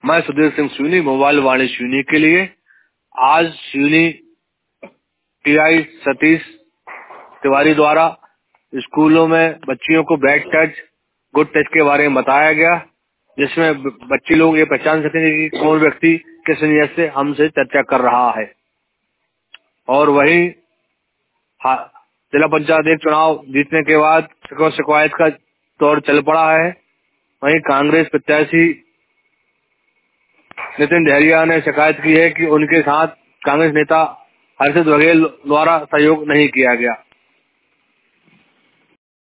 मैं सुधीर सिंह सिवनी, मोबाइल वाणी सिवनी के लिए। आज सिवनी टीआई सतीश तिवारी द्वारा स्कूलों में बच्चियों को बैड टच, गुड टच के बारे में बताया गया, जिसमें बच्चे लोग ये पहचान सकेंगे कि कौन व्यक्ति किस नियत से हमसे चर्चा कर रहा है। और वहीं जिला पंचायत चुनाव जीतने के बाद शिकायत का दौर चल पड़ा है। वहीं कांग्रेस प्रत्याशी नितिन डहरिया ने शिकायत की है कि उनके साथ कांग्रेस नेता हर्षित बघेल द्वारा सहयोग नहीं किया गया।